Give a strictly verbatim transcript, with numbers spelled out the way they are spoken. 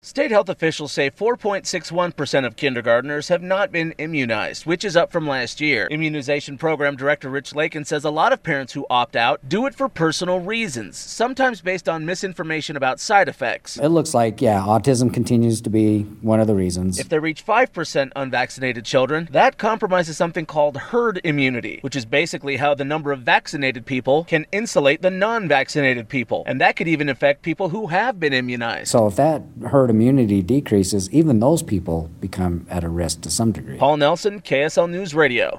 State health officials say four point six one percent of kindergartners have not been immunized, which is up from last year. Immunization Program Director Rich Lakin says a lot of parents who opt out do it for personal reasons, sometimes based on misinformation about side effects. It looks like, yeah, autism continues to be one of the reasons. If they reach five percent unvaccinated children, that compromises something called herd immunity, which is basically how the number of vaccinated people can insulate the non-vaccinated people. And that could even affect people who have been immunized. So if that herd immunity decreases, even those people become at a risk to some degree. Paul Nelson, K S L News Radio.